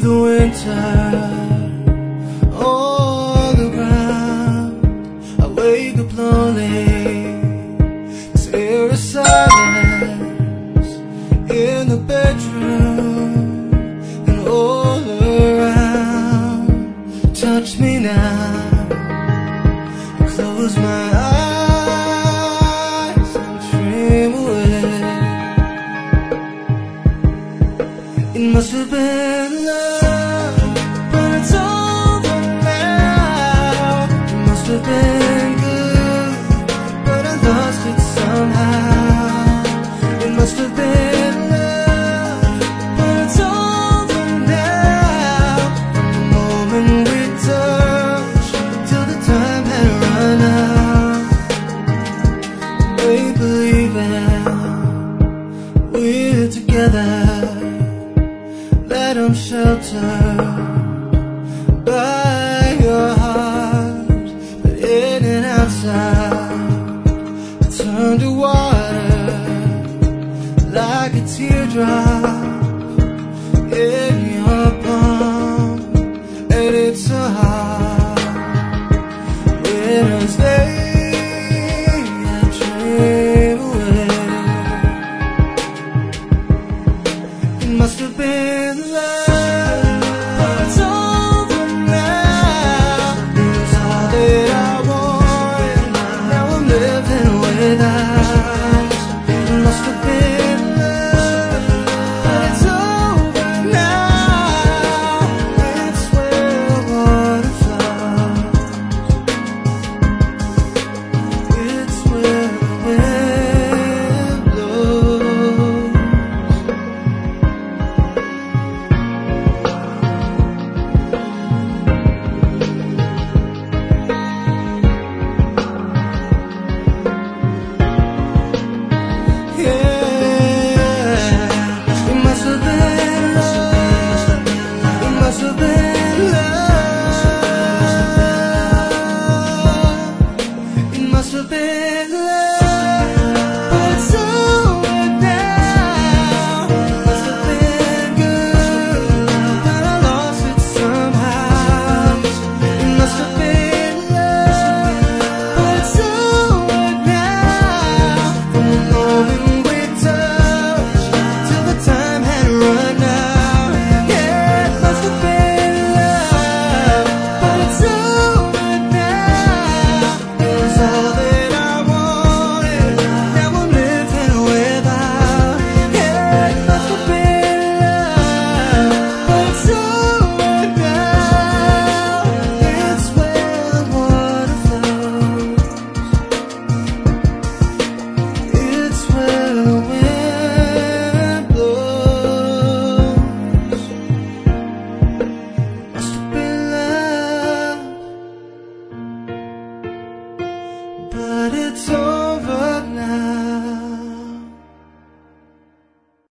the winter all around. I wake up lonely, 'cause there is silence in the bedroom and all around. Touch me now, close my eyes and dream away. It must have been love, but it's over now. It must have been good, but I lost it somehow. It must have been love, but it's over now. From the moment we touched till the time had run out. Make believe we're together, that I'm sheltered